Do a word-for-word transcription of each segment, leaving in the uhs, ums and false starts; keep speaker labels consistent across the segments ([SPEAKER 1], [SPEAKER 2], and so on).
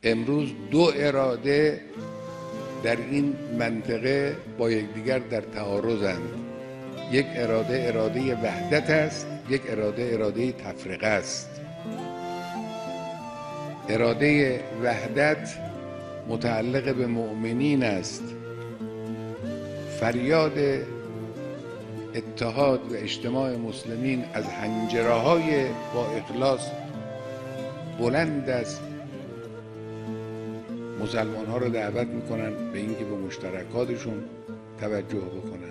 [SPEAKER 1] امروز دو اراده در این منطقه با یکدیگر در تعارضند. یک اراده اراده وحدت است، یک اراده اراده تفرقه است. اراده وحدت متعلق به مؤمنین است. فریاد اتحاد و اجتماع مسلمین از حنجره‌های با اخلاص بلند است. مسلمان ها رو دعوت میکنن به اینکه به مشترکاتشون توجه بکنن.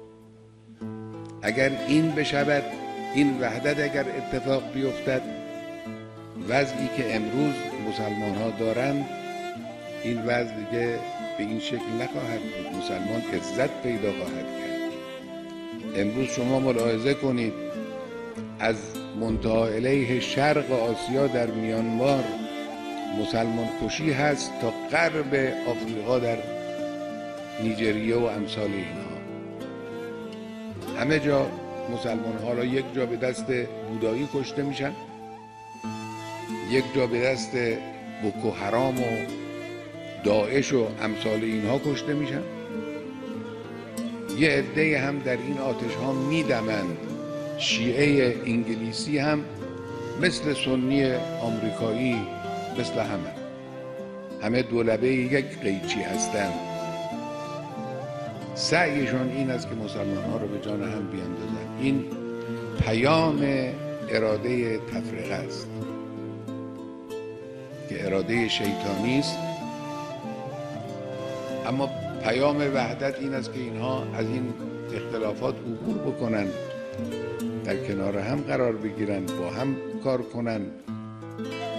[SPEAKER 1] اگر این بشود، این وحدت اگر اتفاق بیفتد، وضعی که امروز مسلمان ها دارند این وضع دیگه به این شکل نخواهد بود. مسلمان عزت پیدا خواهد کرد. امروز شما ملاحظه کنید از منتهی الیه شرق آسیا در میانمار مسلمان کشی هست تا غرب آفریقا در نیجریه و امثال اینها. همه جا مسلمان ها را یک جا به دست بودایی کشته میشن، یک جا به دست بوکو حرام و داعش و امثال اینها کشته میشن. یه عده هم در این آتش ها میدمند. شیعه انگلیسی هم مثل سنی آمریکایی مثل همه همه دولبه یک قیچی هستند. سعیشون این است که مسلمان ها رو به جان هم بیاندازن. این پیام اراده تفرقه است که اراده شیطانی است. اما پیام وحدت این است که اینها از این اختلافات عبور بکنن، در کنار هم قرار بگیرن، با هم کار کنن